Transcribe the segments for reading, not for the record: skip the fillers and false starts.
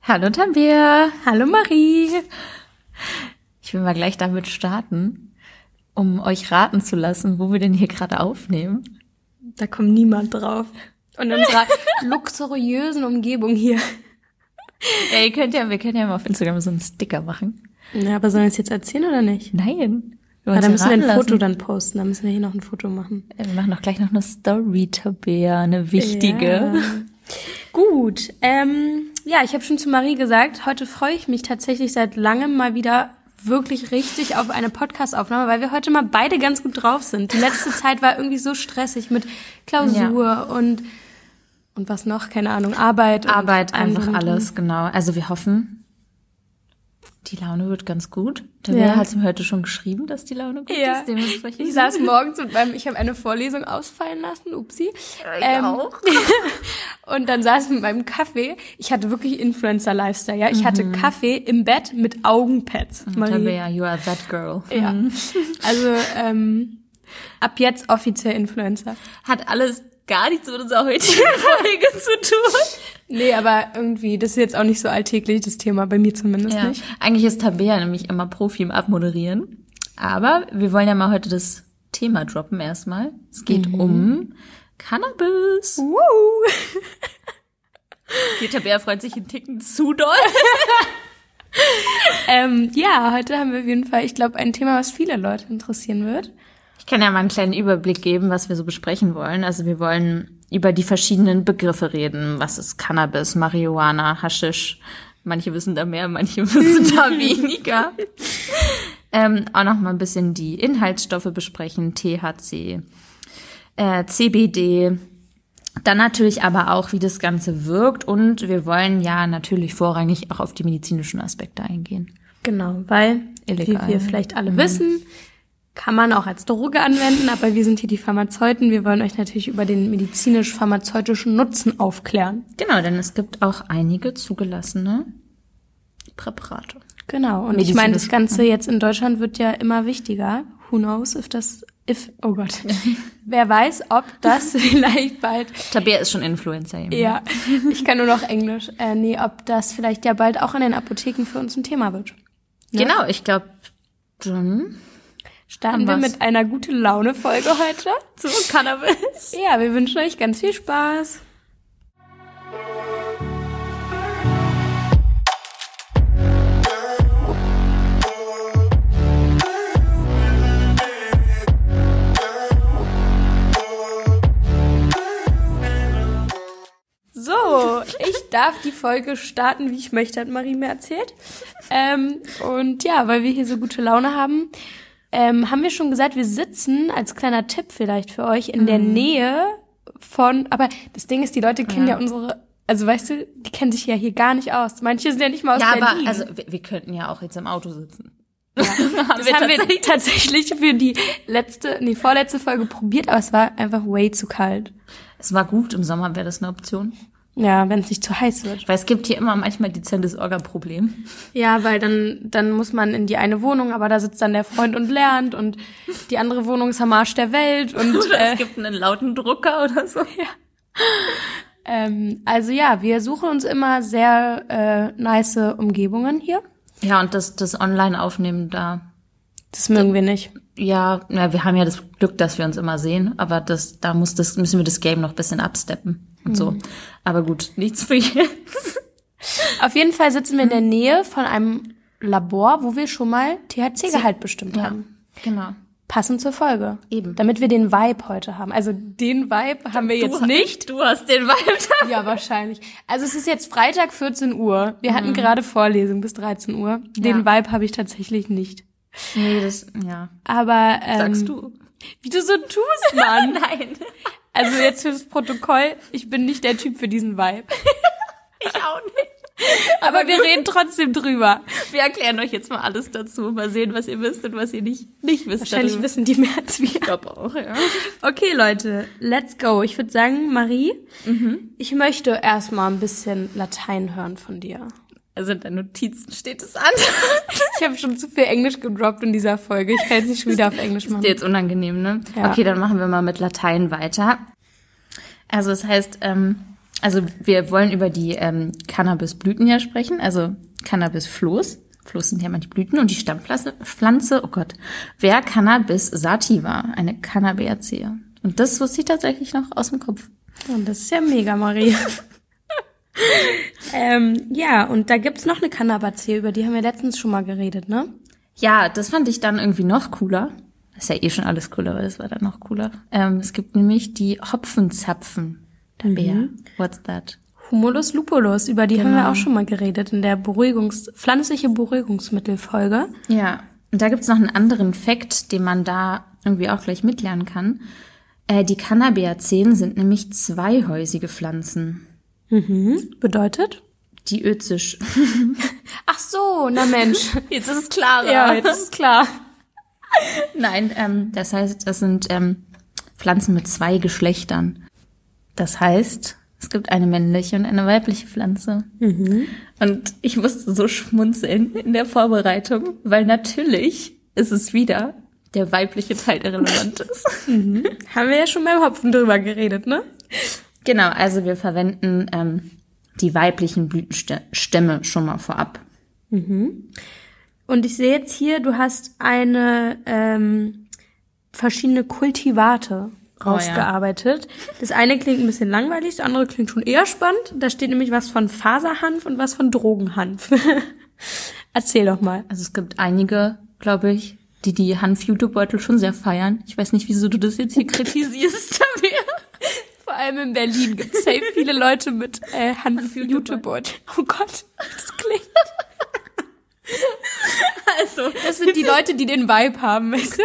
Hallo Tabea. Hallo Marie. Ich will mal gleich damit starten, um euch raten zu lassen, wo wir denn hier gerade aufnehmen. Da kommt niemand drauf. Und in unserer luxuriösen Umgebung hier. Ja, wir können ja mal auf Instagram so einen Sticker machen. Ja, aber sollen wir es jetzt erzählen oder nicht? Nein. Ja, dann müssen wir ein Foto dann posten. Dann müssen wir hier noch ein Foto machen. Wir machen doch gleich noch eine Story, Tabea, eine wichtige. Ja. Gut. Ja, ich habe schon zu Marie gesagt, heute freue ich mich tatsächlich seit langem mal wieder wirklich richtig auf eine Podcast-Aufnahme, weil wir heute mal beide ganz gut drauf sind. Die letzte Zeit war irgendwie so stressig mit Klausur und was noch, keine Ahnung, Arbeit. Arbeit, einfach alles, genau. Also wir hoffen, die Laune wird ganz gut. Tabea hat mir heute schon geschrieben, dass die Laune gut ist. Dementsprechend. Ich saß morgens ich habe eine Vorlesung ausfallen lassen, upsi. Ich auch. Und dann saß ich mit meinem Kaffee. Ich hatte wirklich Influencer-Lifestyle, ja. Ich hatte Kaffee im Bett mit Augenpads. Tabea, you are that girl. Ja. Also ab jetzt offiziell Influencer. Hat alles gar nichts mit unserer heutigen Folge zu tun. Nee, aber irgendwie, das ist jetzt auch nicht so alltäglich, das Thema, bei mir zumindest nicht. Eigentlich ist Tabea nämlich immer Profi im Abmoderieren. Aber wir wollen ja mal heute das Thema droppen erstmal. Es geht um Cannabis. Die Tabea freut sich einen Ticken zu doll. Ja, heute haben wir auf jeden Fall, ich glaube, ein Thema, was viele Leute interessieren wird. Ich kann ja mal einen kleinen Überblick geben, was wir so besprechen wollen. Also wir wollen über die verschiedenen Begriffe reden. Was ist Cannabis, Marihuana, Haschisch? Manche wissen da mehr, manche wissen da weniger. Auch noch mal ein bisschen die Inhaltsstoffe besprechen, THC, CBD. Dann natürlich aber auch, wie das Ganze wirkt. Und wir wollen ja natürlich vorrangig auch auf die medizinischen Aspekte eingehen. Genau, weil, illegal, wie wir vielleicht alle wissen, kann man auch als Droge anwenden, aber wir sind hier die Pharmazeuten. Wir wollen euch natürlich über den medizinisch-pharmazeutischen Nutzen aufklären. Genau, denn es gibt auch einige zugelassene Präparate. Genau, und ich meine, das Ganze jetzt in Deutschland wird ja immer wichtiger. Who knows oh Gott. Wer weiß, ob das vielleicht bald... Tabea ist schon Influencer. Ja, ich kann nur noch Englisch. Ob das vielleicht ja bald auch in den Apotheken für uns ein Thema wird. Ne? Genau, ich glaube, dann... Starten wir mit einer gute Laune-Folge heute zu Cannabis. Ja, wir wünschen euch ganz viel Spaß. So, ich darf die Folge starten, wie ich möchte, hat Marie mir erzählt. Und ja, weil wir hier so gute Laune haben, haben wir schon gesagt, wir sitzen, als kleiner Tipp vielleicht für euch, in der Nähe aber das Ding ist, die Leute kennen ja unsere, also weißt du, die kennen sich ja hier gar nicht aus. Manche sind ja nicht mal aus Berlin. Ja, aber also wir könnten ja auch jetzt im Auto sitzen. Ja, das haben wir tatsächlich für die vorletzte Folge probiert, aber es war einfach way zu kalt. Es war gut, im Sommer wäre das eine Option. Ja, wenn es nicht zu heiß wird. Weil es gibt hier immer manchmal dezentes Orga-Problem. Ja, weil dann muss man in die eine Wohnung, aber da sitzt dann der Freund und lernt und die andere Wohnung ist am Arsch der Welt. Oder es gibt einen lauten Drucker oder so. Ja. Also ja, wir suchen uns immer sehr nice Umgebungen hier. Ja, und das Online-Aufnehmen da. Das mögen wir nicht. Ja, wir haben ja das Glück, dass wir uns immer sehen, aber müssen wir das Game noch ein bisschen absteppen und so. Aber gut, nichts für jetzt. Auf jeden Fall sitzen wir in der Nähe von einem Labor, wo wir schon mal THC-Gehalt bestimmt haben. Genau. Passend zur Folge. Eben. Damit wir den Vibe heute haben. Also den Vibe haben wir jetzt nicht. Du hast den Vibe. Ja, wahrscheinlich. Also es ist jetzt Freitag 14 Uhr. Wir hatten gerade Vorlesung bis 13 Uhr. Den Vibe habe ich tatsächlich nicht. Nee, Aber sagst du. Wie du so tust, Mann. Nein. Also jetzt fürs Protokoll, ich bin nicht der Typ für diesen Vibe. Ich auch nicht. Aber wir reden trotzdem drüber. Wir erklären euch jetzt mal alles dazu. Mal sehen, was ihr wisst und was ihr nicht wisst. Wahrscheinlich darüber. Wissen die mehr als wir. Ich glaube auch, ja. Okay, Leute, let's go. Ich würde sagen, Marie, ich möchte erstmal ein bisschen Latein hören von dir. Also in deinen Notizen steht es an. Ich habe schon zu viel Englisch gedroppt in dieser Folge. Ich kann jetzt nicht schon wieder auf Englisch machen. Ist dir jetzt unangenehm, ne? Ja. Okay, dann machen wir mal mit Latein weiter. Also es heißt Also wir wollen über die Cannabisblüten ja sprechen, also Cannabisfloß. Floß sind ja mal die Blüten und die Stammpflanze, oh Gtt, wäre Cannabis sativa, eine Cannabiaceae. Und das wusste ich tatsächlich noch aus dem Kopf. Und das ist ja mega, Marie. Ja, und da gibt's noch eine Cannabiaceae, über die haben wir letztens schon mal geredet, ne? Ja, das fand ich dann irgendwie noch cooler. Das ist ja eh schon alles cooler, aber das war dann noch cooler. Es gibt nämlich die Hopfenzapfen. Tabea. What's that? Humulus lupulus, über die haben wir auch schon mal geredet in der pflanzliche Beruhigungsmittelfolge. Ja, und da gibt's noch einen anderen Fakt, den man da irgendwie auch gleich mitlernen kann. Die Cannabiaceae sind nämlich zweihäusige Pflanzen. Bedeutet? Die Özisch. Ach so, na Mensch. Jetzt ist es klarer. Ja, jetzt ist es klar. Nein, das heißt, das sind Pflanzen mit 2 Geschlechtern. Das heißt, es gibt eine männliche und eine weibliche Pflanze. Und ich musste so schmunzeln in der Vorbereitung, weil natürlich ist es wieder der weibliche Teil, der relevant ist. Haben wir ja schon beim Hopfen drüber geredet, ne? Genau, also wir verwenden die weiblichen Blütenstämme schon mal vorab. Und ich sehe jetzt hier, du hast eine verschiedene Kultivate rausgearbeitet. Ja. Das eine klingt ein bisschen langweilig, das andere klingt schon eher spannend. Da steht nämlich was von Faserhanf und was von Drogenhanf. Erzähl doch mal. Also es gibt einige, glaube ich, die Hanf-Jutebeutel schon sehr feiern. Ich weiß nicht, wieso du das jetzt hier kritisierst, Tabea. Vor allem in Berlin gibt es safe viele Leute mit Hanf-Jutebeutel. Oh Gott, das klingt... Also, das sind die Leute, die den Vibe haben, weißt du?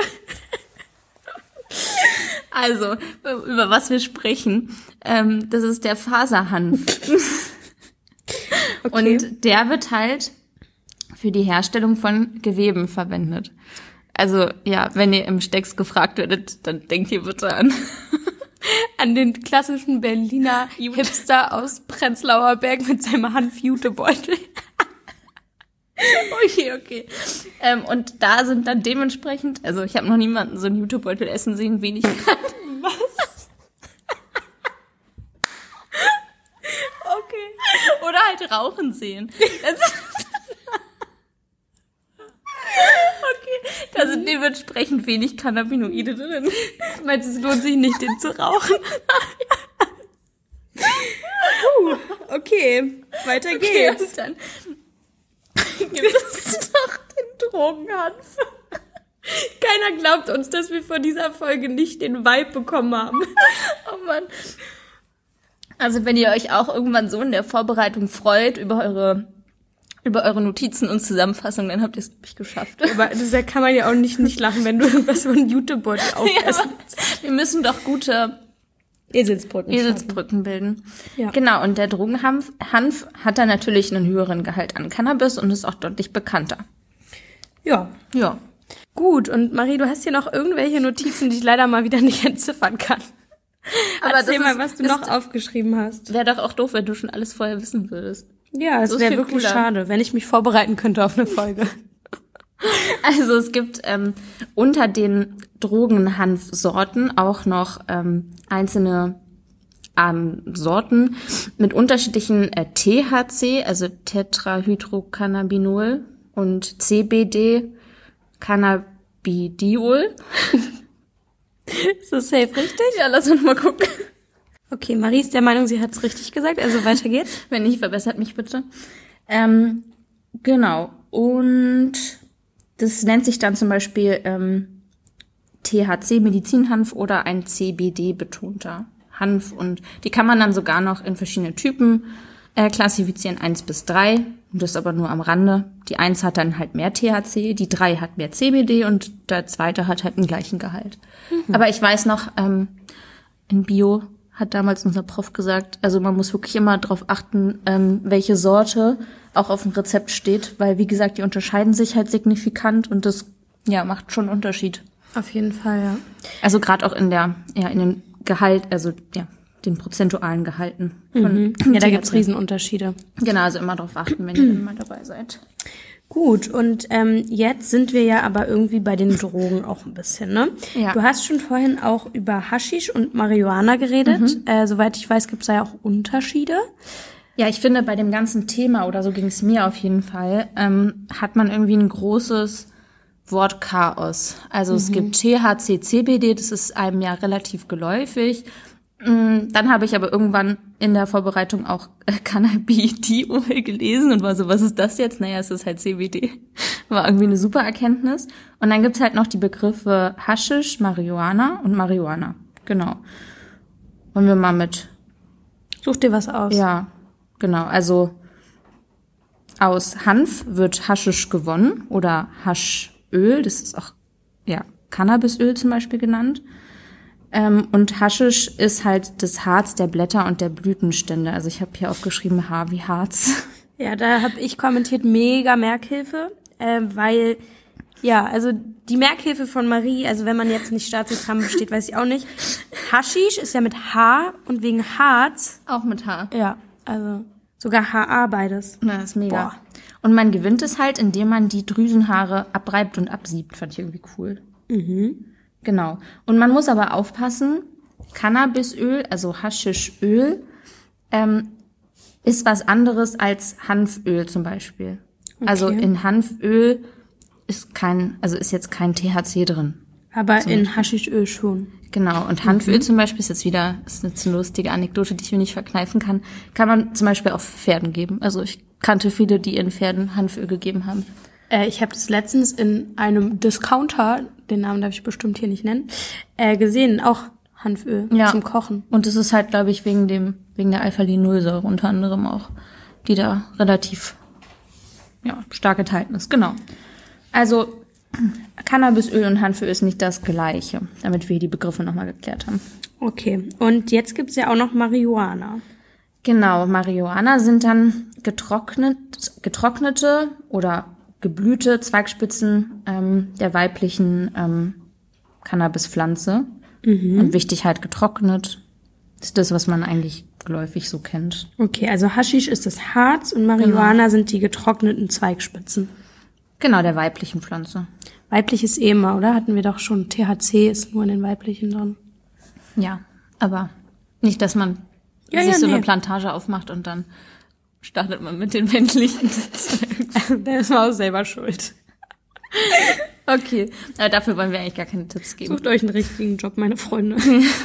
Also, über was wir sprechen, das ist der Faserhanf. Okay. Und der wird halt für die Herstellung von Geweben verwendet. Also, ja, wenn ihr im Stecks gefragt werdet, dann denkt ihr bitte an den klassischen Berliner Hipster aus Prenzlauer Berg mit seinem Hanf-Jutebeutel. Okay. Und da sind dann dementsprechend, also ich habe noch niemanden so einen Jutebeutel essen sehen, wenig kann. Was? Okay. Oder halt rauchen sehen. Okay, da sind dementsprechend wenig Cannabinoide drin. Meinst du, es lohnt sich nicht, den zu rauchen? Okay, weiter geht's. Okay, dann gibt es doch den Drogenhanf. Keiner glaubt uns, dass wir von dieser Folge nicht den Vibe bekommen haben. Oh Mann. Also wenn ihr euch auch irgendwann so in der Vorbereitung freut über eure Notizen und Zusammenfassungen, dann habt ihr es wirklich geschafft. Aber da kann man ja auch nicht lachen, wenn du irgendwas von Jutebeutel aufessen. Ja, wir müssen doch gute Eselsbrücken bilden. Ja. Genau, und der Drogenhanf hat dann natürlich einen höheren Gehalt an Cannabis und ist auch deutlich bekannter. Ja. Gut, und Marie, du hast hier noch irgendwelche Notizen, die ich leider mal wieder nicht entziffern kann. Aber erzähl mal, was du noch aufgeschrieben hast. Wäre doch auch doof, wenn du schon alles vorher wissen würdest. Ja, es wäre wirklich schade, wenn ich mich vorbereiten könnte auf eine Folge. Also es gibt unter den Drogenhanfsorten auch noch einzelne Sorten mit unterschiedlichen THC, also Tetrahydrocannabinol, und CBD, Cannabidiol. Ist das safe richtig? Ja, lass uns mal gucken. Okay, Marie ist der Meinung, sie hat es richtig gesagt, also weiter geht's. Wenn nicht, verbessert mich bitte. Genau. Und das nennt sich dann zum Beispiel THC, Medizinhanf, oder ein CBD-betonter Hanf. Und die kann man dann sogar noch in verschiedene Typen klassifizieren, 1 bis 3. Und das aber nur am Rande. Die 1 hat dann halt mehr THC, die 3 hat mehr CBD und der 2. hat halt den gleichen Gehalt. Aber ich weiß noch, in Bio hat damals unser Prof gesagt, also man muss wirklich immer darauf achten, welche Sorte auch auf dem Rezept steht, weil, wie gesagt, die unterscheiden sich halt signifikant und das, ja, macht schon einen Unterschied. Auf jeden Fall, ja. Also gerade auch in dem Gehalt, also, ja, den prozentualen Gehalten. Ja, da gibt's Riesenunterschiede. Genau, also immer darauf achten, wenn ihr dann mal dabei seid. Gut, und jetzt sind wir ja aber irgendwie bei den Drogen auch ein bisschen, ne? Ja. Du hast schon vorhin auch über Haschisch und Marihuana geredet. Soweit ich weiß, gibt's da ja auch Unterschiede. Ja, ich finde, bei dem ganzen Thema, oder so ging es mir auf jeden Fall, hat man irgendwie ein großes Wortchaos. Also es gibt THC, CBD, das ist einem ja relativ geläufig. Dann habe ich aber irgendwann in der Vorbereitung auch Cannabidiol gelesen und war so, was ist das jetzt? Naja, es ist halt CBD. War irgendwie eine super Erkenntnis. Und dann gibt's halt noch die Begriffe Haschisch, Marihuana und Marihuana. Genau. Wollen wir mal mit... Such dir was aus. Ja, genau. Also aus Hanf wird Haschisch gewonnen oder Haschöl. Das ist auch ja Cannabisöl zum Beispiel genannt. Und Haschisch ist halt das Harz der Blätter und der Blütenstände. Also ich habe hier aufgeschrieben Haar wie Harz. Ja, da habe ich kommentiert, mega Merkhilfe, weil, ja, also die Merkhilfe von Marie, also wenn man jetzt nicht Staatsexamen besteht, weiß ich auch nicht. Haschisch ist ja mit H und wegen Harz. Auch mit Haar. Ja, also sogar HA beides. Na, das ist mega. Boah. Und man gewinnt es halt, indem man die Drüsenhaare abreibt und absiebt. Fand ich irgendwie cool. Genau. Und man muss aber aufpassen, Cannabisöl, also Haschischöl, ist was anderes als Hanföl zum Beispiel. Okay. Also in Hanföl ist jetzt kein THC drin. Aber in Haschischöl schon. Genau. Und Hanföl zum Beispiel ist jetzt eine lustige Anekdote, die ich mir nicht verkneifen kann man zum Beispiel auch Pferden geben. Also ich kannte viele, die ihren Pferden Hanföl gegeben haben. Ich habe das letztens in einem Discounter, den Namen darf ich bestimmt hier nicht nennen, gesehen, auch Hanföl zum Kochen. Und das ist halt, glaube ich, wegen der Alpha-Linolsäure unter anderem auch, die da relativ stark enthalten ist. Genau. Also Cannabisöl und Hanföl ist nicht das Gleiche, damit wir die Begriffe nochmal geklärt haben. Okay, und jetzt gibt's ja auch noch Marihuana. Genau, Marihuana sind dann getrocknete oder geblühte Zweigspitzen der weiblichen Cannabispflanze. Und wichtig halt getrocknet. Das ist das, was man eigentlich geläufig so kennt. Okay, also Haschisch ist das Harz und Marihuana sind die getrockneten Zweigspitzen. Genau, der weiblichen Pflanze. Weiblich ist immer, oder? Hatten wir doch schon. THC ist nur in den weiblichen drin. Ja, aber nicht, dass man eine Plantage aufmacht und dann startet man mit den männlichen. Der ist auch selber schuld. Okay, aber dafür wollen wir eigentlich gar keine Tipps geben. Sucht euch einen richtigen Job, meine Freunde.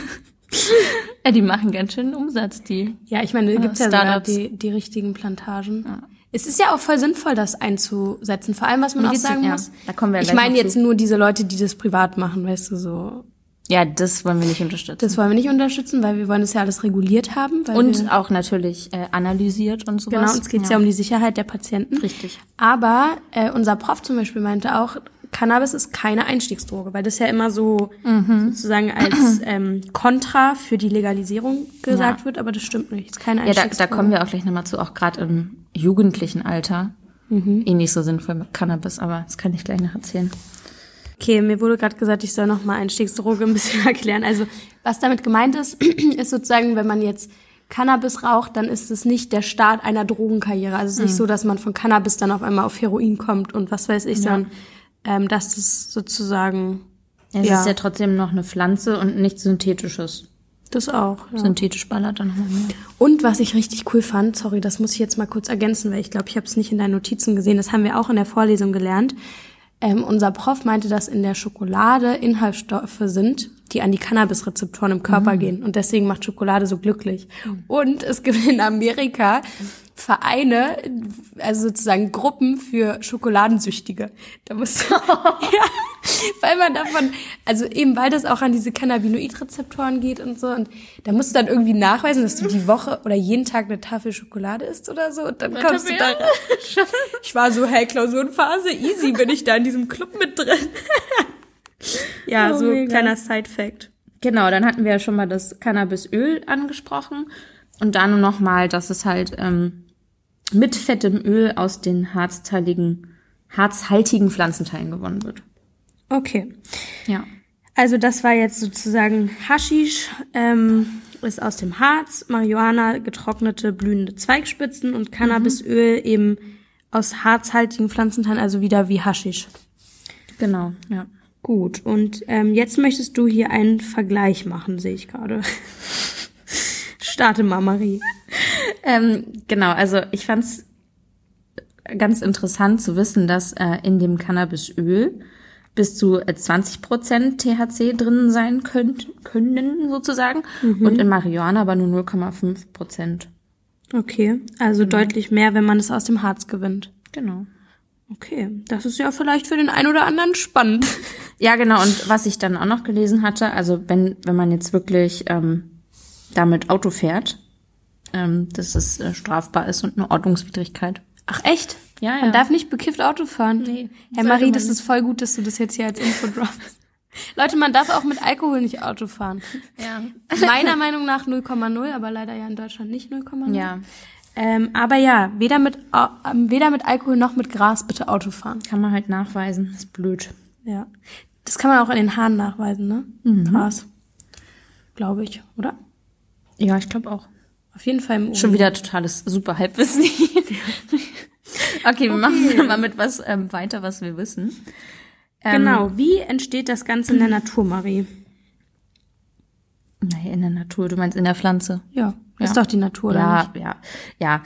Ja, die machen ganz schön Umsatz, die. Ja, ich meine, da gibt's ja sogar Startups. die richtigen Plantagen. Ja. Es ist ja auch voll sinnvoll, das einzusetzen. Vor allem, was man auch sagen muss. Da kommen wir ich meine jetzt nur diese Leute, die das privat machen, weißt du, so. Ja, das wollen wir nicht unterstützen. Das wollen wir nicht unterstützen, weil wir wollen das ja alles reguliert haben. Und auch natürlich analysiert und sowas. Genau, uns geht's ja um die Sicherheit der Patienten. Richtig. Aber unser Prof zum Beispiel meinte auch, Cannabis ist keine Einstiegsdroge, weil das ja immer so sozusagen als Kontra für die Legalisierung gesagt wird, aber das stimmt nicht. Es ist keine Einstiegsdroge. Ja, da kommen wir auch gleich nochmal zu, auch gerade im jugendlichen Alter. Nicht so sinnvoll mit Cannabis, aber das kann ich gleich noch erzählen. Okay, mir wurde gerade gesagt, ich soll noch mal Einstiegsdroge ein bisschen erklären. Also was damit gemeint ist, ist sozusagen, wenn man jetzt Cannabis raucht, dann ist es nicht der Start einer Drogenkarriere. Also es ist nicht so, dass man von Cannabis dann auf einmal auf Heroin kommt und was weiß ich, sondern dass das sozusagen... Es ist ja trotzdem noch eine Pflanze und nichts Synthetisches. Das auch, ja. Synthetisch ballert dann nochmal mehr. Und was ich richtig cool fand, sorry, das muss ich jetzt mal kurz ergänzen, weil ich glaube, ich habe es nicht in deinen Notizen gesehen, das haben wir auch in der Vorlesung gelernt. Unser Prof meinte, dass in der Schokolade Inhaltsstoffe sind, die an die Cannabisrezeptoren im Körper gehen. Und deswegen macht Schokolade so glücklich. Und es gibt in Amerika Vereine, also sozusagen Gruppen für Schokoladensüchtige. Da musst du, weil man davon, also eben weil das auch an diese Cannabinoidrezeptoren geht und so. Und da musst du dann irgendwie nachweisen, dass du die Woche oder jeden Tag eine Tafel Schokolade isst oder so. Und dann kommst du da rein. Ich war so, hey, Klausurenphase, easy, bin ich da in diesem Club mit drin. Ja, so mega. Kleiner Side-Fact. Genau, dann hatten wir ja schon mal das Cannabisöl angesprochen. Und dann nochmal, dass es halt mit fettem Öl aus den harzhaltigen Pflanzenteilen gewonnen wird. Okay. Ja. Also das war jetzt sozusagen Haschisch, ist aus dem Harz, Marihuana, getrocknete, blühende Zweigspitzen und Cannabisöl eben aus harzhaltigen Pflanzenteilen, also wieder wie Haschisch. Genau, ja. Gut, und jetzt möchtest du hier einen Vergleich machen, sehe ich gerade. Starte mal, Marie. Genau, also ich fand's ganz interessant zu wissen, dass in dem Cannabisöl bis zu 20% THC drin sein können sozusagen und in Marihuana aber nur 0,5%. Okay, also deutlich mehr, wenn man es aus dem Harz gewinnt. Genau. Okay, das ist ja vielleicht für den einen oder anderen spannend. Ja, genau. Und was ich dann auch noch gelesen hatte, also wenn man jetzt wirklich damit Auto fährt, dass es strafbar ist und eine Ordnungswidrigkeit. Ach echt? Ja, ja. Man darf nicht bekifft Auto fahren? Nee. Herr Marie, das ist voll gut, dass du das jetzt hier als Info droppst. Leute, man darf auch mit Alkohol nicht Auto fahren. Ja. Meiner Meinung nach 0,0, aber leider ja in Deutschland nicht 0,0. Ja. Aber ja, weder mit Alkohol noch mit Gras bitte Auto fahren. Kann man halt nachweisen. Ist blöd. Ja. Das kann man auch in den Haaren nachweisen, ne? Gras. Glaube ich, oder? Ja, ich glaube auch. Auf jeden Fall im Urin. Schon wieder totales super Halbwissen. Okay, wir machen mal mit was weiter, was wir wissen. Genau, wie entsteht das Ganze in der Natur, Marie? Naja, in der Natur, du meinst in der Pflanze. Ja, ist doch die Natur, oder nicht? Ja.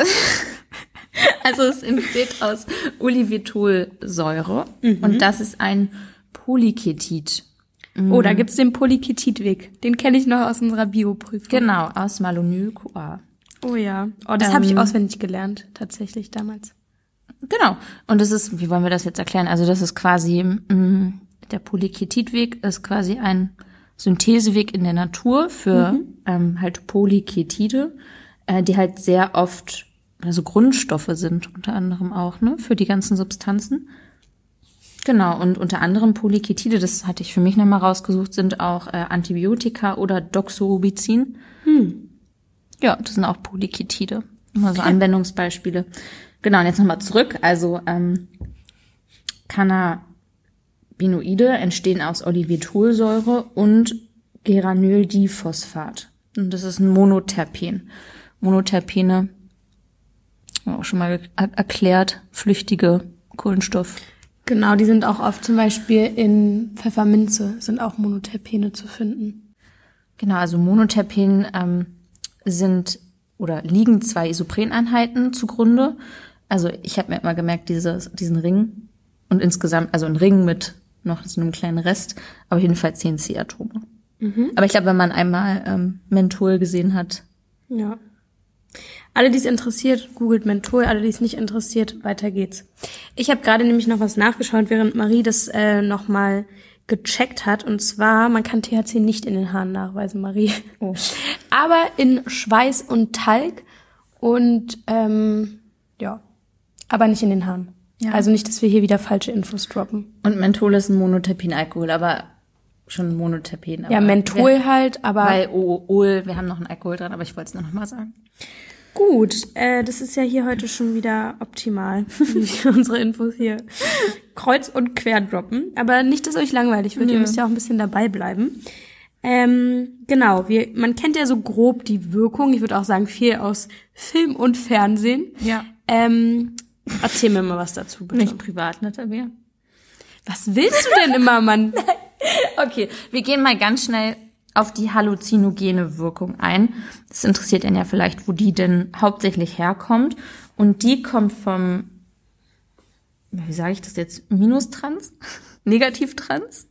Also es entsteht aus Olivitolsäure und das ist ein Polyketid. Oh, da gibt's den Polyketidweg. Den kenne ich noch aus unserer Bioprüfung. Genau, aus Malonyl-CoA. Oh ja. Oh, das habe ich auswendig gelernt, tatsächlich damals. Genau. Und das ist, wie wollen wir das jetzt erklären? Also das ist quasi, der Polyketidweg ist quasi ein Syntheseweg in der Natur für halt Polyketide, die halt sehr oft also Grundstoffe sind, unter anderem auch, ne, für die ganzen Substanzen. Genau, und unter anderem Polyketide, das hatte ich für mich nochmal rausgesucht, sind auch Antibiotika oder Doxorubicin. Ja, das sind auch Polyketide. Immer so Anwendungsbeispiele. Genau, und jetzt nochmal zurück. Also Cannabinoide entstehen aus Olivitolsäure und Geranyldiphosphat. Und das ist ein Monoterpen. Monoterpene, auch schon mal erklärt, flüchtige Kohlenstoff. Genau, die sind auch oft zum Beispiel in Pfefferminze, sind auch Monoterpene zu finden. Genau, also Monoterpen sind oder liegen 2 Isopreneinheiten zugrunde. Also ich habe mir immer gemerkt, diesen Ring und insgesamt, also ein Ring mit noch so einem kleinen Rest, aber jedenfalls 10 C-Atome. Aber ich glaube, wenn man einmal Menthol gesehen hat. Ja. Alle, die es interessiert, googelt Menthol. Alle, die es nicht interessiert, weiter geht's. Ich habe gerade nämlich noch was nachgeschaut, während Marie das nochmal gecheckt hat. Und zwar, man kann THC nicht in den Haaren nachweisen, Marie. Oh. Aber in Schweiß und Talg und ja, aber nicht in den Haaren. Ja. Also nicht, dass wir hier wieder falsche Infos droppen. Und Menthol ist ein Monoterpenalkohol, aber schon ein Monoterpen. Ja, Menthol halt, aber... Weil Ol, wir haben noch einen Alkohol dran, aber ich wollte es nur noch mal sagen. Gut, das ist ja hier heute schon wieder optimal, wie wir unsere Infos hier kreuz und quer droppen. Aber nicht, dass euch langweilig wird, ihr müsst ja auch ein bisschen dabei bleiben. Genau, man kennt ja so grob die Wirkung, ich würde auch sagen viel aus Film und Fernsehen. Ja. Erzähl mir mal was dazu, bitte. Nicht privat, ne, Tabea? Was willst du denn immer, Mann? Okay, wir gehen mal ganz schnell auf die halluzinogene Wirkung ein. Das interessiert einen ja vielleicht, wo die denn hauptsächlich herkommt. Und die kommt vom, wie sage ich das jetzt, Minustrans? Negativtrans?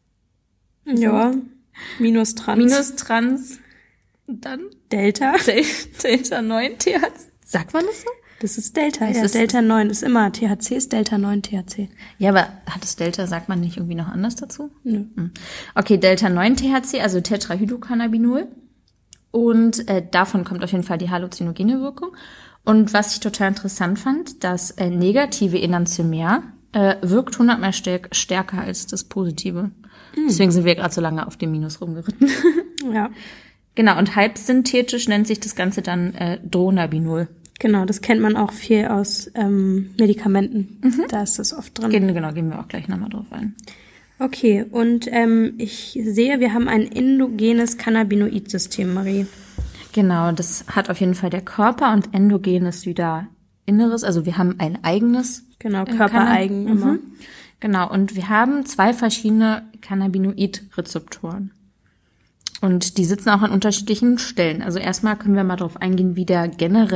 Ja, Minustrans. Minustrans und dann Delta. Delta 9 THC. Sagt man das so? Das ist Delta, Ist ja. das Delta 9 ist immer THC, ist Delta 9 THC. Ja, aber hat das Delta, sagt man nicht irgendwie noch anders dazu? Nö. Okay, Delta 9 THC, also Tetrahydrocannabinol. Und davon kommt auf jeden Fall die halluzinogene Wirkung. Und was ich total interessant fand, das negative Enantiomer wirkt 100-mal stärker als das positive. Deswegen sind wir gerade so lange auf dem Minus rumgeritten. Ja. Genau, und halbsynthetisch nennt sich das Ganze dann Dronabinol. Genau, das kennt man auch viel aus Medikamenten. Da ist das oft drin. Genau, gehen wir auch gleich nochmal drauf ein. Okay, und ich sehe, wir haben ein endogenes Cannabinoid-System, Marie. Genau, das hat auf jeden Fall der Körper und endogen ist wieder Körperinneres, also wir haben ein eigenes. Genau, körpereigen immer. Genau, und wir haben 2 verschiedene Cannabinoid-Rezeptoren. Und die sitzen auch an unterschiedlichen Stellen. Also erstmal können wir mal darauf eingehen, wie der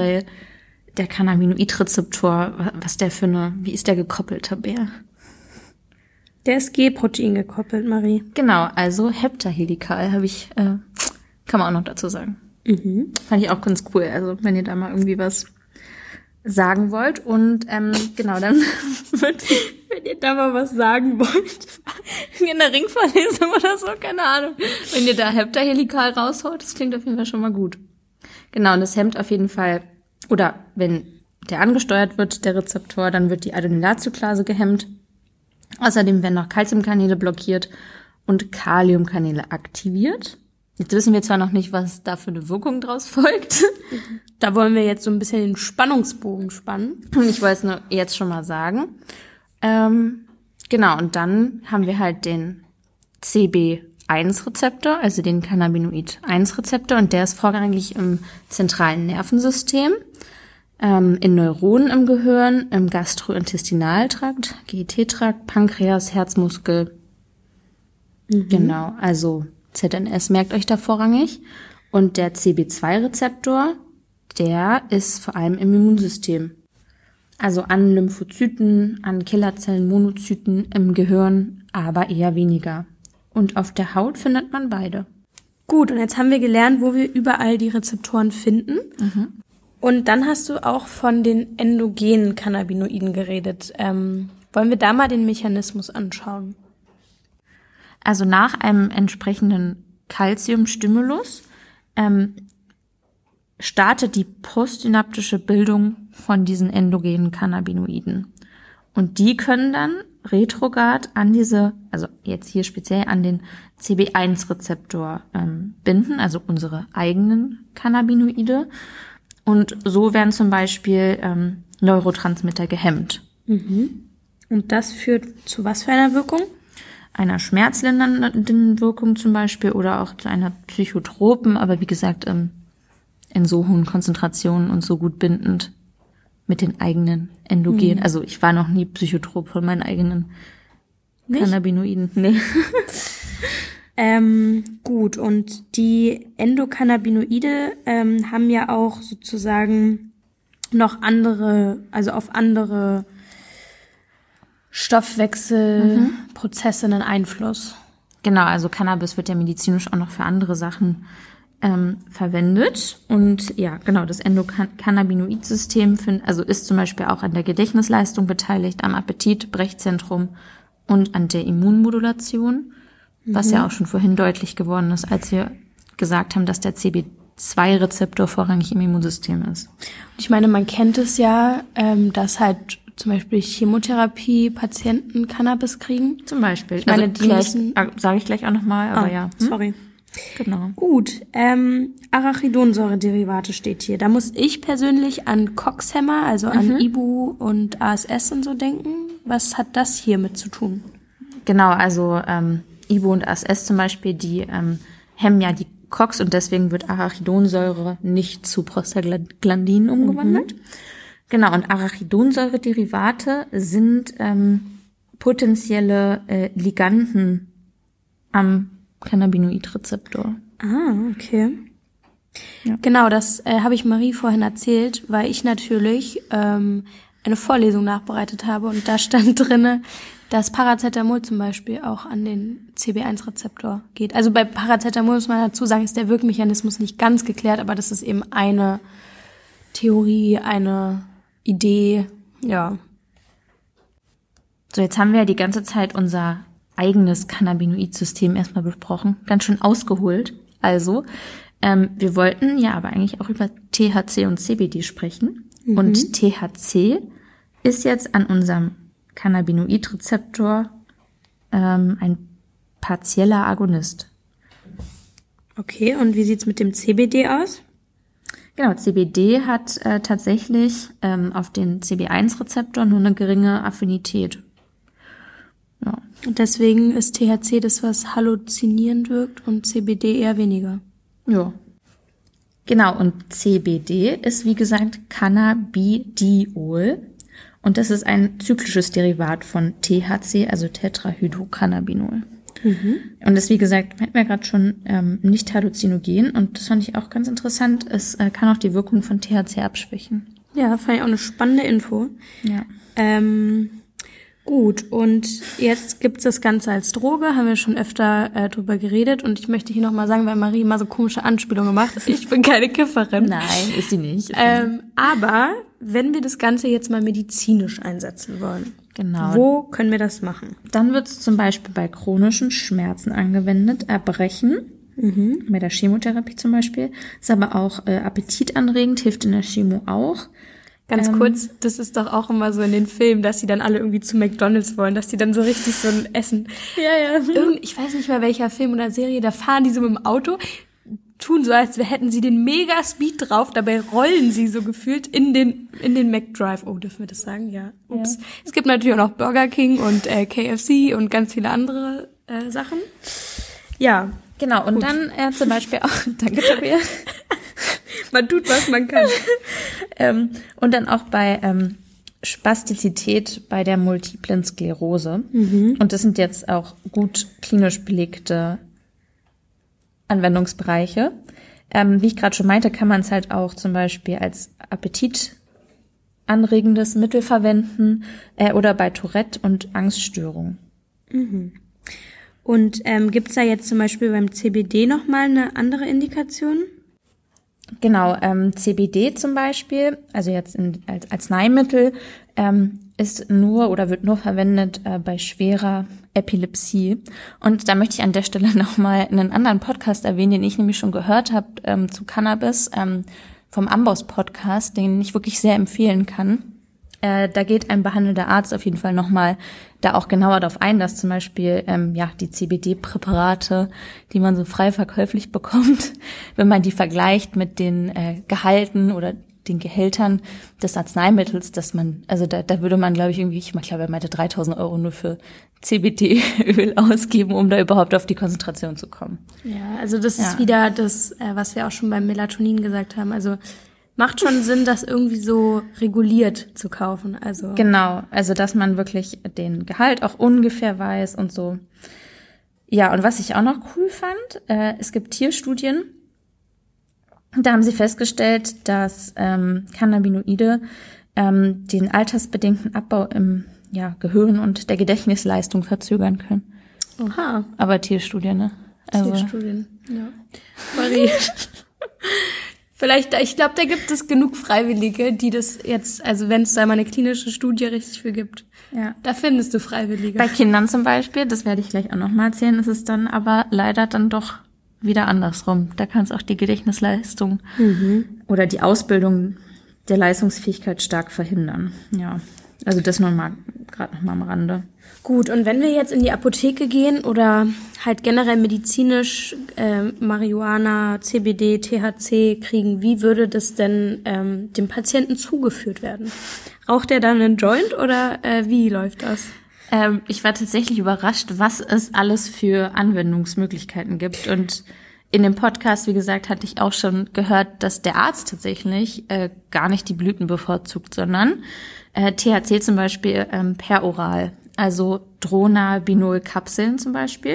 Cannabinoid-Rezeptor, wie ist der gekoppelt, Tabea? Der ist G-Protein gekoppelt, Marie. Genau, also heptahelikal kann man auch noch dazu sagen. Fand ich auch ganz cool, also wenn ihr da mal irgendwie was sagen wollt. Und genau, dann Wenn ihr da mal was sagen wollt. in der Ringvorlesung oder so, keine Ahnung. Wenn ihr da heptahelikal rausholt, das klingt auf jeden Fall schon mal gut. Genau, und das hemmt auf jeden Fall, oder wenn der angesteuert wird, der Rezeptor, dann wird die Adenylatzyklase gehemmt. Außerdem werden noch Calciumkanäle blockiert und Kaliumkanäle aktiviert. Jetzt wissen wir zwar noch nicht, was da für eine Wirkung draus folgt. Da wollen wir jetzt so ein bisschen den Spannungsbogen spannen. Ich wollte es nur jetzt schon mal sagen. Genau, und dann haben wir halt den CB1-Rezeptor, also den Cannabinoid-1-Rezeptor, und der ist vorrangig im zentralen Nervensystem, in Neuronen im Gehirn, im Gastrointestinaltrakt, GT-Trakt, Pankreas, Herzmuskel. Genau, also ZNS merkt euch da vorrangig. Und der CB2-Rezeptor, der ist vor allem im Immunsystem. Also an Lymphozyten, an Killerzellen, Monozyten im Gehirn, aber eher weniger. Und auf der Haut findet man beide. Gut, und jetzt haben wir gelernt, wo wir überall die Rezeptoren finden. Und dann hast du auch von den endogenen Cannabinoiden geredet. Wollen wir da mal den Mechanismus anschauen? Also nach einem entsprechenden Calciumstimulus startet die postsynaptische Bildung von diesen endogenen Cannabinoiden. Und die können dann retrograd an also jetzt hier speziell an den CB1-Rezeptor binden, also unsere eigenen Cannabinoide. Und so werden zum Beispiel Neurotransmitter gehemmt. Und das führt zu was für einer Wirkung? Einer schmerzlindernden Wirkung zum Beispiel oder auch zu einer psychotropen, aber wie gesagt in so hohen Konzentrationen und so gut bindend mit den eigenen endogenen. Also ich war noch nie psychotrop von meinen eigenen Cannabinoiden. Nee. Gut, und die Endokannabinoide haben ja auch sozusagen noch auf andere Stoffwechselprozesse einen Einfluss. Genau, also Cannabis wird ja medizinisch auch noch für andere Sachen verwendet. Und ja, genau, das Endokannabinoid-System ist zum Beispiel auch an der Gedächtnisleistung beteiligt, am Appetit, Brechzentrum und an der Immunmodulation, was ja auch schon vorhin deutlich geworden ist, als wir gesagt haben, dass der CB2-Rezeptor vorrangig im Immunsystem ist. Ich meine, man kennt es ja, dass halt zum Beispiel Chemotherapie-Patienten Cannabis kriegen. Zum Beispiel. Ich meine, die müssen... Sage ich gleich auch nochmal, aber ja. Sorry. Genau. Gut, Arachidonsäure-Derivate steht hier. Da muss ich persönlich an Coxhemmer, also an Ibu und ASS und so denken. Was hat das hier mit zu tun? Genau, also Ibu und ASS zum Beispiel, die hemmen ja die COX und deswegen wird Arachidonsäure nicht zu Prostaglandin umgewandelt. Genau, und Arachidonsäure-Derivate sind potenzielle Liganden am Cannabinoid-Rezeptor. Ah, okay. Ja. Genau, das habe ich Marie vorhin erzählt, weil ich natürlich eine Vorlesung nachbereitet habe und da stand drinne, dass Paracetamol zum Beispiel auch an den CB1-Rezeptor geht. Also bei Paracetamol muss man dazu sagen, ist der Wirkmechanismus nicht ganz geklärt, aber das ist eben eine Theorie, eine Idee, ja. So, jetzt haben wir ja die ganze Zeit unser eigenes Cannabinoid-System erstmal besprochen, ganz schön ausgeholt. Also, wir wollten ja aber eigentlich auch über THC und CBD sprechen. Und THC ist jetzt an unserem Cannabinoid-Rezeptor ein partieller Agonist. Okay, und wie sieht's mit dem CBD aus? Genau, CBD hat tatsächlich auf den CB1-Rezeptor nur eine geringe Affinität. Ja. Und deswegen ist THC das, was halluzinierend wirkt und CBD eher weniger. Ja. Genau, und CBD ist, wie gesagt, Cannabidiol. Und das ist ein zyklisches Derivat von THC, also Tetrahydrocannabinol. Und das, wie gesagt, meinten wir gerade schon, nicht halluzinogen. Und das fand ich auch ganz interessant. Es kann auch die Wirkung von THC abschwächen. Ja, fand ich auch eine spannende Info. Ja. Gut, und jetzt gibt's das Ganze als Droge, haben wir schon öfter drüber geredet. Und ich möchte hier nochmal sagen, weil Marie immer so komische Anspielungen macht, ich bin keine Kifferin. Nein, ist sie nicht. Aber wenn wir das Ganze jetzt mal medizinisch einsetzen wollen, Genau. wo können wir das machen? Dann wird es zum Beispiel bei chronischen Schmerzen angewendet, Erbrechen, bei der Chemotherapie zum Beispiel. Ist aber auch appetitanregend, hilft in der Chemo auch. Ganz kurz, das ist doch auch immer so in den Filmen, dass sie dann alle irgendwie zu McDonald's wollen, dass die dann so richtig so ein Essen. Ja. Ich weiß nicht mehr welcher Film oder Serie, da fahren die so mit dem Auto, tun so, als hätten sie den Mega-Speed drauf, dabei rollen sie so gefühlt in den McDrive. Oh, dürfen wir das sagen? Ja. Ups. Ja. Es gibt natürlich auch noch Burger King und KFC und ganz viele andere Sachen. Ja. Genau, und gut. dann zum Beispiel auch, danke Tabea. Man tut, was man kann. Und dann auch bei Spastizität bei der multiplen Sklerose. Und das sind jetzt auch gut klinisch belegte Anwendungsbereiche. Wie ich gerade schon meinte, kann man es halt auch zum Beispiel als appetitanregendes Mittel verwenden oder bei Tourette und Angststörungen. Und gibt's da jetzt zum Beispiel beim CBD nochmal eine andere Indikation? Genau, CBD zum Beispiel, also jetzt als Arzneimittel, ist nur oder wird nur verwendet bei schwerer Epilepsie. Und da möchte ich an der Stelle nochmal einen anderen Podcast erwähnen, den ich nämlich schon gehört habe zu Cannabis, vom Amboss-Podcast, den ich wirklich sehr empfehlen kann. Da geht ein behandelnder Arzt auf jeden Fall nochmal da auch genauer darauf ein, dass zum Beispiel die CBD-Präparate, die man so frei verkäuflich bekommt, wenn man die vergleicht mit den Gehalten oder den Gehältern des Arzneimittels, dass man, also da würde man, glaube ich, irgendwie, ich glaube, er meinte 3.000 € nur für CBD-Öl ausgeben, um da überhaupt auf die Konzentration zu kommen. Ja, also das ist wieder das, was wir auch schon beim Melatonin gesagt haben. Also macht schon Sinn, das irgendwie so reguliert zu kaufen. Also genau, also dass man wirklich den Gehalt auch ungefähr weiß und so. Ja, und was ich auch noch cool fand, es gibt Tierstudien, da haben sie festgestellt, dass Cannabinoide den altersbedingten Abbau im Gehirn und der Gedächtnisleistung verzögern können. Oha. Aber Tierstudien, ne? Also, Tierstudien, ja. Marie. Vielleicht, ich glaube, da gibt es genug Freiwillige, die das jetzt, also wenn es da mal eine klinische Studie richtig für gibt, da findest du Freiwillige. Bei Kindern zum Beispiel, das werde ich gleich auch noch mal erzählen, ist es dann aber leider dann doch wieder andersrum. Da kann es auch die Gedächtnisleistung oder die Ausbildung der Leistungsfähigkeit stark verhindern. Ja, also das nur mal gerade noch mal am Rande. Gut, und wenn wir jetzt in die Apotheke gehen oder halt generell medizinisch Marihuana, CBD, THC kriegen, wie würde das denn dem Patienten zugeführt werden? Raucht er dann einen Joint oder wie läuft das? Ich war tatsächlich überrascht, was es alles für Anwendungsmöglichkeiten gibt. Und in dem Podcast, wie gesagt, hatte ich auch schon gehört, dass der Arzt tatsächlich gar nicht die Blüten bevorzugt, sondern THC zum Beispiel peroral. Also Dronabinol-Kapseln zum Beispiel.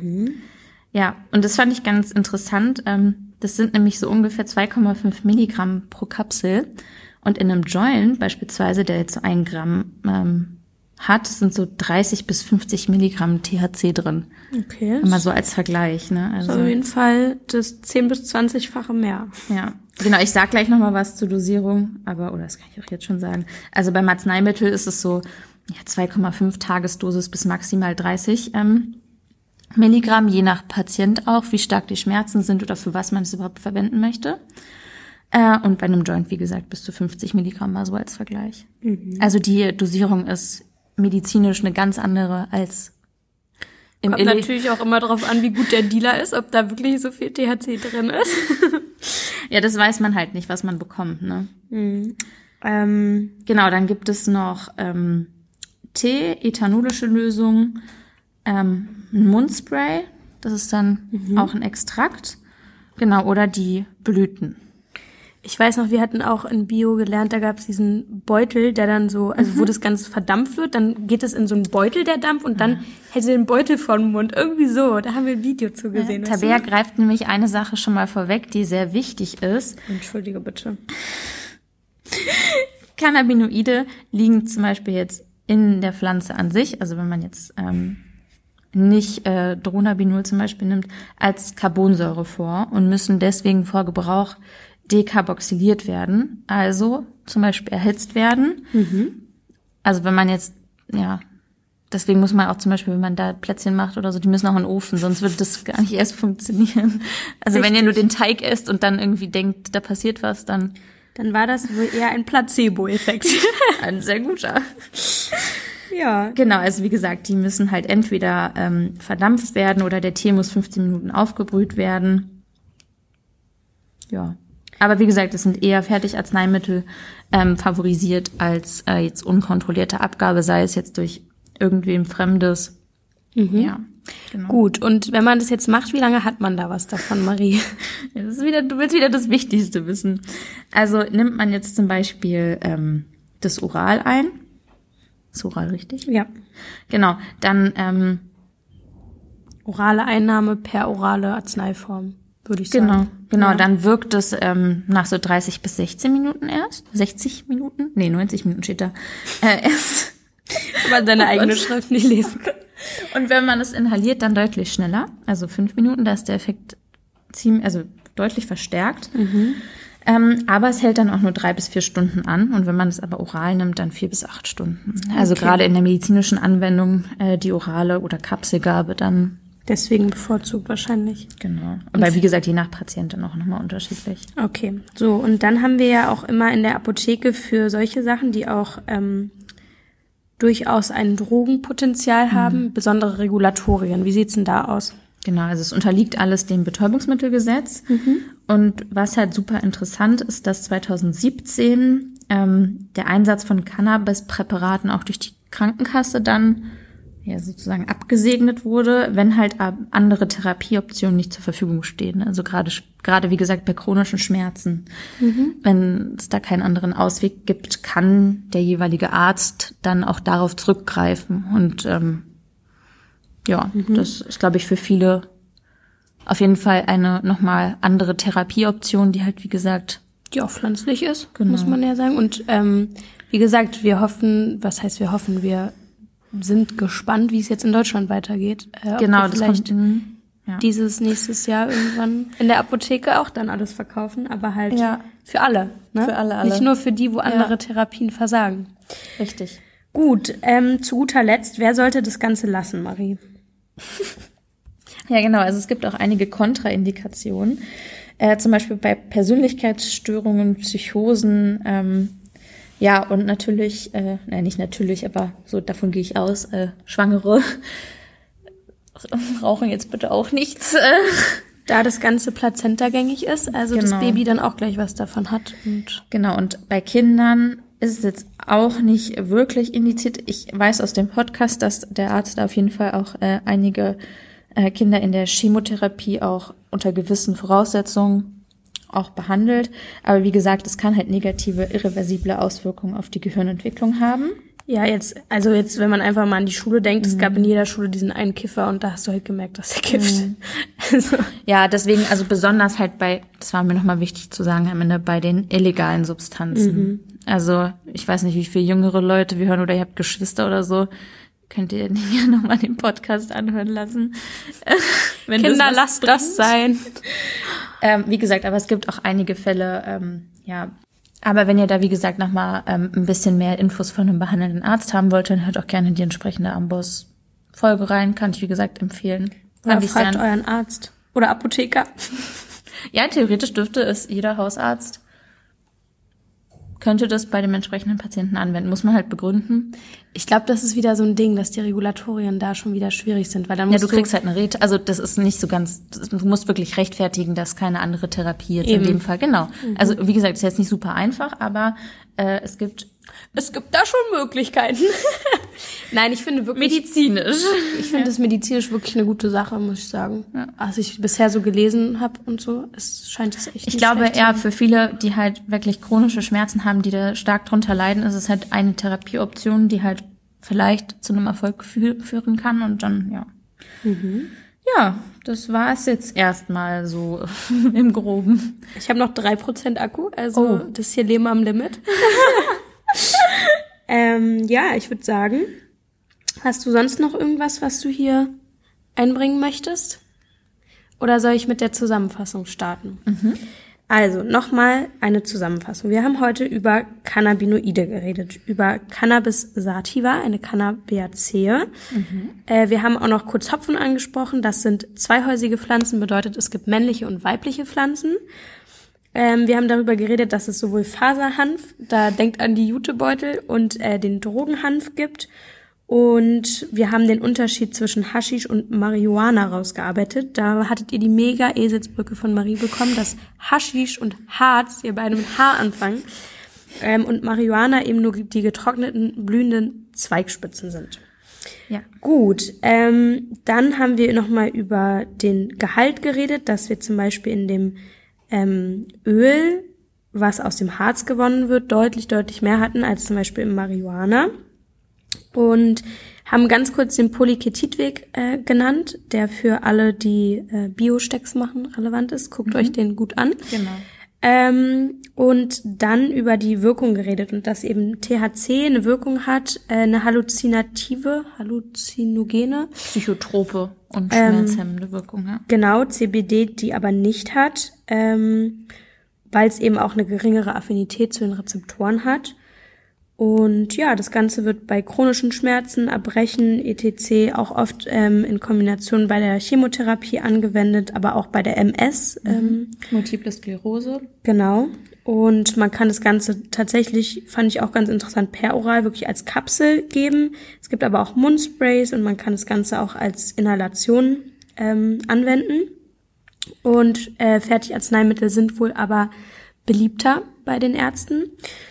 Ja, und das fand ich ganz interessant. Das sind nämlich so ungefähr 2,5 Milligramm pro Kapsel. Und in einem Joint beispielsweise, der jetzt so 1 Gramm hat, sind so 30 bis 50 Milligramm THC drin. Okay. Immer so als Vergleich, ne? Also auf jeden Fall das 10- bis 20-fache mehr. Ja, genau. Ich sag gleich nochmal was zur Dosierung, oder das kann ich auch jetzt schon sagen. Also beim Arzneimittel ist es so 2,5 Tagesdosis bis maximal 30 Milligramm, je nach Patient auch, wie stark die Schmerzen sind oder für was man es überhaupt verwenden möchte. Und bei einem Joint, wie gesagt, bis zu 50 Milligramm mal so als Vergleich. Also die Dosierung ist medizinisch eine ganz andere als im Kommt natürlich auch immer drauf an, wie gut der Dealer ist, ob da wirklich so viel THC drin ist. Ja, das weiß man halt nicht, was man bekommt, ne? Genau, dann gibt es noch Tee, ethanolische Lösung, ein Mundspray, das ist dann auch ein Extrakt, genau, oder die Blüten. Ich weiß noch, wir hatten auch in Bio gelernt, da gab es diesen Beutel, der dann so, also wo das Ganze verdampft wird, dann geht es in so einen Beutel, der Dampf, und dann hält sie den Beutel vor den Mund. Irgendwie so, da haben wir ein Video zu gesehen. Tabea greift nämlich eine Sache schon mal vorweg, die sehr wichtig ist. Entschuldige bitte. Cannabinoide liegen zum Beispiel jetzt in der Pflanze an sich, also wenn man jetzt nicht Dronabinol zum Beispiel nimmt, als Carbonsäure vor und müssen deswegen vor Gebrauch dekarboxyliert werden, also zum Beispiel erhitzt werden. Also wenn man jetzt, deswegen muss man auch zum Beispiel, wenn man da Plätzchen macht oder so, die müssen auch in den Ofen, sonst würde das gar nicht erst funktionieren. Also wenn ihr nur den Teig esst und dann irgendwie denkt, da passiert was, dann war das wohl eher ein Placebo-Effekt. Ein sehr guter. Ja. Genau, also wie gesagt, die müssen halt entweder verdampft werden oder der Tee muss 15 Minuten aufgebrüht werden. Ja. Aber wie gesagt, es sind eher Fertigarzneimittel favorisiert als jetzt unkontrollierte Abgabe, sei es jetzt durch irgendwem Fremdes. Ja, genau. Gut, und wenn man das jetzt macht, wie lange hat man da was davon, Marie? Ja, du willst wieder das Wichtigste wissen. Also nimmt man jetzt zum Beispiel das Oral ein. Ist Oral richtig? Ja. Genau, dann orale Einnahme per orale Arzneiform, würde ich sagen. Genau, Ja. dann wirkt es nach so 30 bis 16 Minuten erst. 60 Minuten? Nee, 90 Minuten steht da. Erst. Wenn man seine eigene Schrift nicht lesen kann. Und wenn man es inhaliert, dann deutlich schneller. Also 5 Minuten, da ist der Effekt deutlich verstärkt. Aber es hält dann auch nur 3 bis 4 Stunden an. Und wenn man es aber oral nimmt, dann 4 bis 8 Stunden. Also gerade in der medizinischen Anwendung, die orale oder Kapselgabe dann. Deswegen bevorzugt wahrscheinlich. Genau. Aber wie gesagt, je nach Patient dann auch nochmal unterschiedlich. Okay, so, und dann haben wir ja auch immer in der Apotheke für solche Sachen, die auch durchaus ein Drogenpotenzial haben, besondere Regulatorien. Wie sieht's denn da aus? Genau, also es unterliegt alles dem Betäubungsmittelgesetz. Und was halt super interessant ist, dass 2017 der Einsatz von Cannabispräparaten auch durch die Krankenkasse dann sozusagen abgesegnet wurde, wenn halt andere Therapieoptionen nicht zur Verfügung stehen. Also gerade wie gesagt bei chronischen Schmerzen. Wenn es da keinen anderen Ausweg gibt, kann der jeweilige Arzt dann auch darauf zurückgreifen. Und das ist, glaube ich, für viele auf jeden Fall eine nochmal andere Therapieoption, die halt, wie gesagt, Die auch pflanzlich ist, muss man ja sagen. Und wie gesagt, wir sind gespannt, wie es jetzt in Deutschland weitergeht. genau, ob wir das vielleicht kommt dieses nächstes Jahr irgendwann in der Apotheke auch dann alles verkaufen, aber halt für alle. Ne? Für alle. Nicht nur für die, wo andere Therapien versagen. richtig. Gut, zu guter Letzt, wer sollte das Ganze lassen, Marie? Ja, genau. Also es gibt auch einige Kontraindikationen. Zum Beispiel bei Persönlichkeitsstörungen, Psychosen, und natürlich, nicht natürlich, aber so davon gehe ich aus, Schwangere rauchen jetzt bitte auch nichts. Da das Ganze plazentagängig ist, also das Baby dann auch gleich was davon hat. Und Genau, und bei Kindern ist es jetzt auch nicht wirklich indiziert. Ich weiß aus dem Podcast, dass der Arzt auf jeden Fall auch einige Kinder in der Chemotherapie auch unter gewissen Voraussetzungen auch behandelt. Aber wie gesagt, es kann halt negative, irreversible Auswirkungen auf die Gehirnentwicklung haben. ja, jetzt, wenn man einfach mal an die Schule denkt, es gab in jeder Schule diesen einen Kiffer und da hast du halt gemerkt, dass er kifft. Also, Ja, deswegen, also besonders halt das war mir nochmal wichtig zu sagen am Ende, bei den illegalen Substanzen. Also ich weiß nicht, wie viele jüngere Leute wir hören oder ihr habt Geschwister oder so, könnt ihr ja nochmal den Podcast anhören lassen. Wenn Kinder, das lasst das sein. Wie gesagt, aber es gibt auch einige Fälle, aber wenn ihr da, wie gesagt, nochmal ein bisschen mehr Infos von einem behandelnden Arzt haben wollt, dann hört auch gerne die entsprechende Amboss-Folge rein. Kann ich, wie gesagt, empfehlen. Oder fragt euren Arzt. Oder Apotheker. Ja, theoretisch dürfte es jeder Hausarzt, könnte das bei dem entsprechenden Patienten anwenden. Muss man halt begründen. Ich glaube, das ist wieder so ein Ding, dass die Regulatorien da schon wieder schwierig sind, weil dann Ja, musst du kriegst halt eine Rede. Also das ist nicht so ganz, du musst wirklich rechtfertigen, dass keine andere Therapie jetzt in dem Fall. Genau. Also wie gesagt, ist jetzt nicht super einfach, aber es gibt da schon Möglichkeiten. Nein, ich finde wirklich... Medizinisch. Ich finde das medizinisch wirklich eine gute Sache, muss ich sagen. Ja. Was ich bisher so gelesen habe und so, es scheint es echt Ich nicht glaube, schlecht zu eher sein. für viele, die halt wirklich chronische Schmerzen haben, die da stark drunter leiden, ist es halt eine Therapieoption, die halt vielleicht zu einem Erfolg führen kann und dann, ja. Ja, das war es jetzt erstmal so im Groben. Ich habe noch 3% Akku, also das hier Leben am Limit. Ja, ich würde sagen, hast du sonst noch irgendwas, was du hier einbringen möchtest? Oder soll ich mit der Zusammenfassung starten? Also, nochmal eine Zusammenfassung. Wir haben heute über Cannabinoide geredet, über Cannabis sativa, eine Cannabiaceae. Wir haben auch noch kurz Hopfen angesprochen. Das sind zweihäusige Pflanzen, bedeutet, es gibt männliche und weibliche Pflanzen. Wir haben darüber geredet, dass es sowohl Faserhanf, da denkt an die Jutebeutel, und den Drogenhanf gibt. Und wir haben den Unterschied zwischen Haschisch und Marihuana rausgearbeitet. Da hattet ihr die mega Eselsbrücke von Marie bekommen, dass Haschisch und Harz hier beide mit H anfangen und Marihuana eben nur die getrockneten, blühenden Zweigspitzen sind. Ja. Gut, dann haben wir nochmal über den Gehalt geredet, dass wir zum Beispiel in dem Öl, was aus dem Harz gewonnen wird, deutlich mehr hatten als zum Beispiel im Marihuana. Und haben ganz kurz den Polyketidweg genannt, der für alle, die Biostecks machen, relevant ist. Guckt euch den gut an. Genau. Und dann über die Wirkung geredet und dass eben THC eine Wirkung hat, eine halluzinogene. Psychotrope und schmerzhemmende Wirkung, ja. Genau, CBD, die aber nicht hat, weil es eben auch eine geringere Affinität zu den Rezeptoren hat. Und ja, das Ganze wird bei chronischen Schmerzen, Erbrechen, etc. auch oft in Kombination bei der Chemotherapie angewendet, aber auch bei der MS. Multiple Sklerose. Genau. Und man kann das Ganze tatsächlich, fand ich auch ganz interessant, peroral wirklich als Kapsel geben. Es gibt aber auch Mundsprays und man kann das Ganze auch als Inhalation anwenden. Und Fertigarzneimittel sind wohl aber beliebter bei den Ärzten.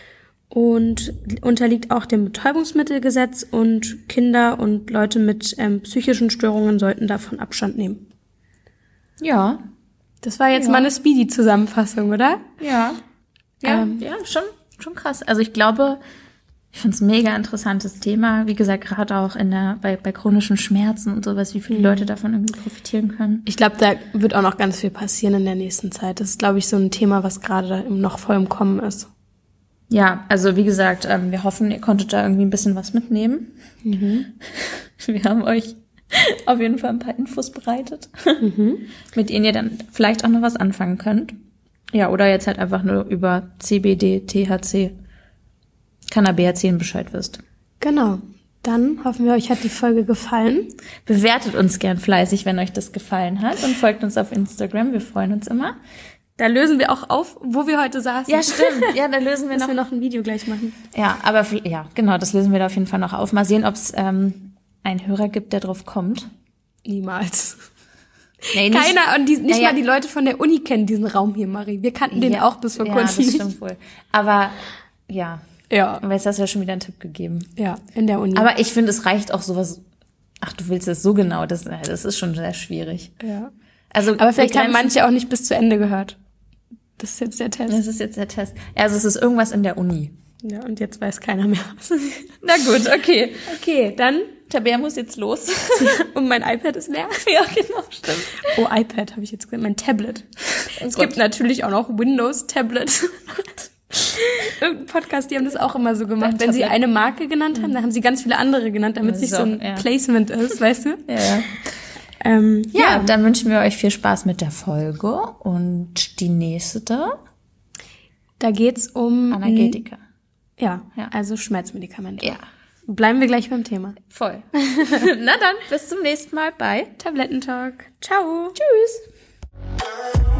Und unterliegt auch dem Betäubungsmittelgesetz, und Kinder und Leute mit psychischen Störungen sollten davon Abstand nehmen. Ja. Das war jetzt mal eine Speedy-Zusammenfassung, oder? Ja. Ja, schon krass. Also ich glaube, ich finde es ein mega interessantes Thema. Wie gesagt, gerade auch bei chronischen Schmerzen und sowas, wie viele Leute davon irgendwie profitieren können. Ich glaube, da wird auch noch ganz viel passieren in der nächsten Zeit. Das ist, glaube ich, so ein Thema, was gerade noch voll im Kommen ist. Ja, also wie gesagt, wir hoffen, ihr konntet da irgendwie ein bisschen was mitnehmen. Wir haben euch auf jeden Fall ein paar Infos bereitet, mit denen ihr dann vielleicht auch noch was anfangen könnt. Ja, oder jetzt halt einfach nur über CBD, THC, Cannabiaceae Bescheid wisst. Genau. Dann hoffen wir, euch hat die Folge gefallen. Bewertet uns gern fleißig, wenn euch das gefallen hat, und folgt uns auf Instagram. Wir freuen uns immer. Da lösen wir auch auf, wo wir heute saßen. Ja, stimmt. Ja, da lösen wir noch ein Video gleich machen. Ja, aber ja, genau, das lösen wir da auf jeden Fall noch auf. Mal sehen, ob es einen Hörer gibt, der drauf kommt. Niemals. Nee, nicht, keiner, und nicht mal die Leute von der Uni kennen diesen Raum hier, Marie. Wir kannten den auch bis vor kurzem nicht. Ja, das stimmt wohl. Aber ja. Ja. Aber jetzt hast du ja schon wieder einen Tipp gegeben. Ja, in der Uni. Aber ich finde, es reicht auch sowas. Ach, du willst es so genau. Das ist schon sehr schwierig. Ja. Also, aber vielleicht haben manche auch nicht bis zu Ende gehört. Das ist jetzt der Test. Das ist jetzt der Test. Also es ist irgendwas in der Uni. Ja, und jetzt weiß keiner mehr was. Na gut, okay. Okay, dann. Tabea muss jetzt los. Und mein iPad ist leer. Ja, genau, stimmt. Oh, iPad habe ich jetzt gesagt. Mein Tablet. Es gibt natürlich auch noch Windows-Tablet. Irgendein Podcast, die haben das auch immer so gemacht. Wenn sie eine Marke genannt haben, dann haben sie ganz viele andere genannt, damit es nicht so ein Placement ist, weißt du? Ja. Ja, dann wünschen wir euch viel Spaß mit der Folge. Und die nächste, da geht's um Analgetika. Ja, also Schmerzmedikamente. Ja. Bleiben wir gleich beim Thema. Voll. Na dann, bis zum nächsten Mal bei Tablettentalk. Ciao. Tschüss.